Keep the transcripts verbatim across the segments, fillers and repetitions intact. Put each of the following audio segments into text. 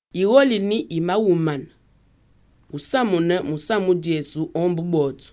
Iwoli ni imawuman. Usamune musamu Jesu ombu botu.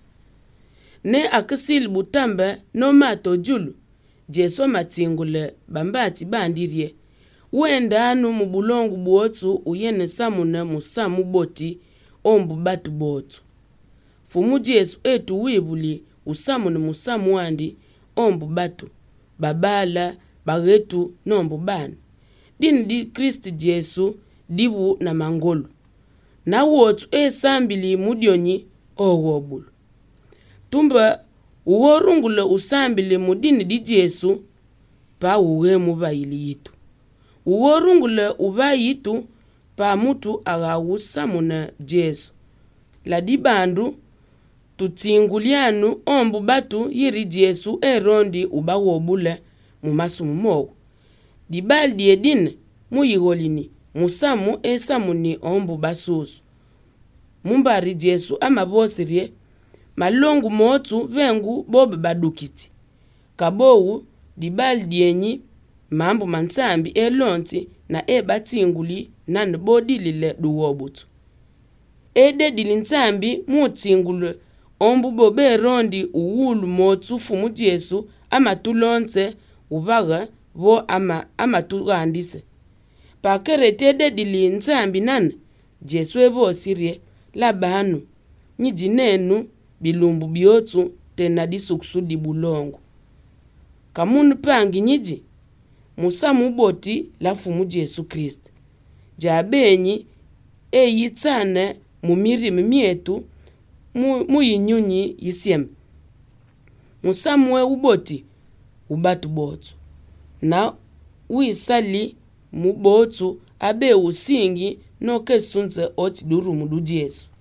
Ne akisil butambe no mato julu. Jesu matingule bambati bandirie. Wenda anu mubulongu botu uyene samune musamu boti ombu batu botu. Fumu Jesu etu wibuli usamune musamu wandi ombu batu. Babala, bagetu nombu bani. Dini di Kristi Jesu dibu na mangolu. Na wotu e sambili mudioni ogobulu. Tumba uworungule usambili mudini di Jesu pa uwe mubayili yitu. Uworungule ubayi yitu pa mutu aga usamuna Jesu. La di bandu tutingulianu ombu batu yiri Jesu e rondi ubawobule mumasu mumogu. Di baldi edine muyigolini musamu esamuni ombu basusu. Mumbari Jesu ama bosirie malongu motu vengu bobe badukiti. Kabowu di baldi enyi mambu mansambi elonti na e batinguli nane bodilile duwobutu. Ede dilinsambi mutingule ombu bobe rondi uwulu motu fumu Jesu ama tulonte uvaga vo ama ama tugandise. Pakere tede dilinsambi nane Jesu ebo sirie labanu njinenu bilumbu biotu tena disuksu di bulongo. Kamunu pangi njiji musamu boti la fumu Jesu Kristi. Jabenyi e yitsane mumiri mimietu mu, mu yinyunyi yisiem. Musamu we uboti ubatu botu. Na uisali mubotu abe usingi no kesunze oti duru mudu Jesu.